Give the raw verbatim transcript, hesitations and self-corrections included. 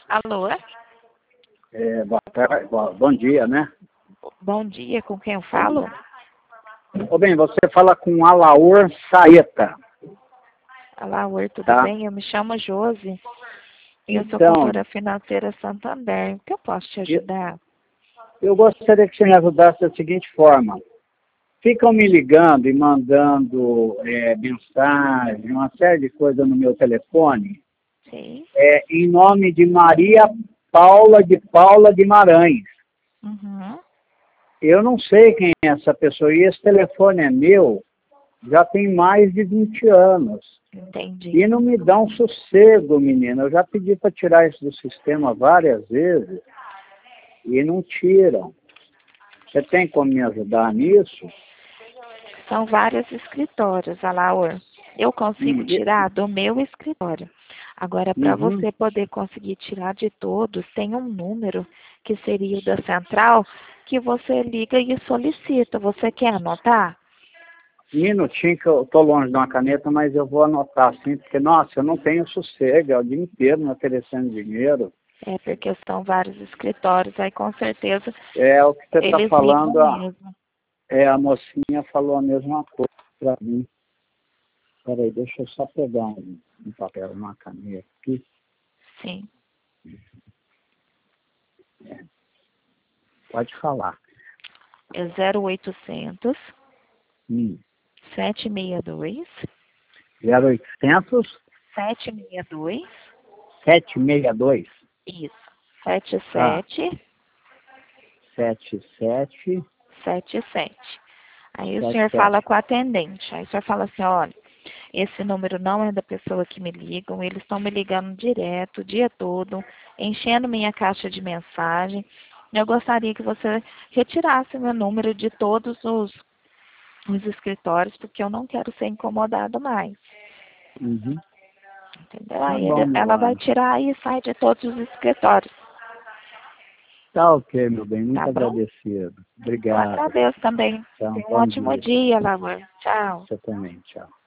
Alô? É, boa tarde, bom, bom dia, né? Bom dia, com quem eu falo? Ô, bem, você fala com Alaor Saeta. Alaor, tudo Tá. bem? Eu me chamo Josi. E eu sou Então, consultora financeira Santander. O que eu posso te ajudar? eu gostaria que você me ajudasse da seguinte forma. Ficam me ligando e mandando é, mensagem, uma série de coisas no meu telefone, Sim. é, em nome de Maria Paula de Paula Guimarães. Uhum. Eu não sei quem é essa pessoa, e esse telefone é meu, já tem mais de vinte anos. Entendi. E não me dá um sossego, menina. Eu já pedi para tirar isso do sistema várias vezes e não tiram. Você tem como me ajudar nisso? São vários escritórios, Alaor. Eu consigo Hum, e- tirar do meu escritório. Agora, para Uhum. você poder conseguir tirar de todos, tem um número que seria o da central que você liga e solicita. Você quer anotar? Um minutinho que eu estou longe de uma caneta, mas eu vou anotar assim, porque, nossa, eu não tenho sossego, é o dia inteiro me oferecendo dinheiro. É, porque são vários escritórios, aí com certeza É o que você está eles ligam falando, a, mesmo. é, a mocinha falou a mesma coisa para mim. Peraí, deixa eu só pegar um, um papel, uma caneta aqui. Sim. É, pode falar. É zero oitocentos, Hum. sete seis dois, zero oitocentos, sete seis dois, sete seis dois, isso, sete ah, sete sete sete sete sete. Aí o sete senhor fala sete. com a atendente. Aí o senhor fala assim, olha, esse número não é da pessoa que me ligam, eles estão me ligando direto, o dia todo, enchendo minha caixa de mensagem. Eu gostaria que você retirasse meu número de todos os, os escritórios, porque eu não quero ser incomodada mais. Uhum. Entendeu? Tá Aí bom, ele, meu ela vai anjo. tirar e sai de todos os escritórios. Tá ok, meu bem. Tá Muito bom? agradecido. Eu Obrigado. agradeço também. Então, Tenha um bom ótimo dia. dia, Laura. Tchau. Você também. Tchau.